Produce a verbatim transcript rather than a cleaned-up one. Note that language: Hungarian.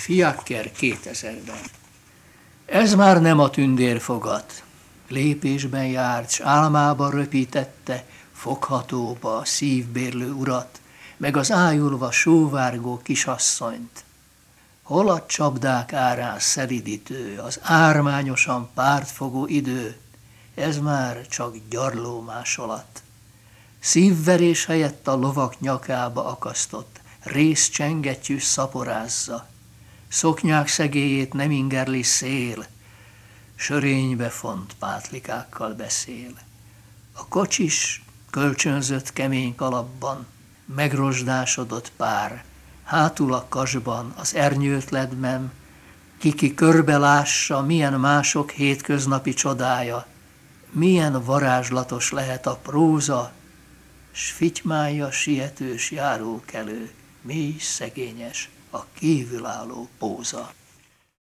Fiaker kétezerben. Ez már nem a tündérfogat. Lépésben járt, s álmába röpítette foghatóba szívbérlő urat, meg az ájulva sóvárgó kisasszonyt. Hol a csapdák árán szelidítő, az ármányosan pártfogó idő, ez már csak gyarló másolat. Szívverés helyett a lovak nyakába akasztott, részcsengettyű szaporázza, szoknyák szegélyét nem ingerli szél, sörénybe font pátlikákkal beszél. A kocsis kölcsönzött kemény kalapban, megrozsdásodott pár, hátul a kasban, az ernyőt ledben, kiki körbe lássa, milyen mások hétköznapi csodája, milyen varázslatos lehet a próza, s fitymálja sietős járókelő, mély szegényes a kívülálló póza.